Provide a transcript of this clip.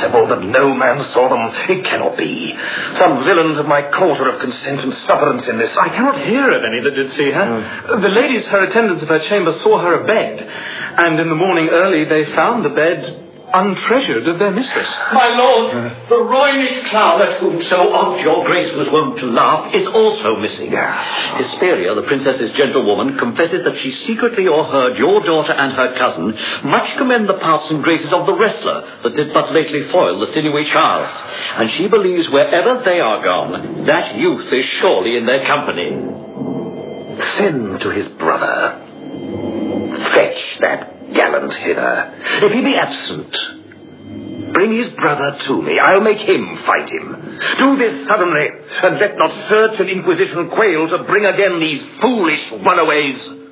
impossible that no man saw them. It cannot be. Some villains of my court are of consent and sufferance in this. I cannot hear of any that did see her. The ladies, her attendants of her chamber, saw her abed, and in the morning early they found the bed untreasured of their mistress. My lord, the roynish clown at whom so oft your grace was wont to laugh is also missing. Hesperia, the princess's gentlewoman, confesses that she secretly o'erheard your daughter and her cousin much commend the parts and graces of the wrestler that did but lately foil the sinewy Charles, and she believes wherever they are gone, that youth is surely in their company. Send to his brother. Fetch that gallant hither. If he be absent, bring his brother to me. I'll make him fight him. Do this suddenly, and let not search and inquisition quail to bring again these foolish runaways.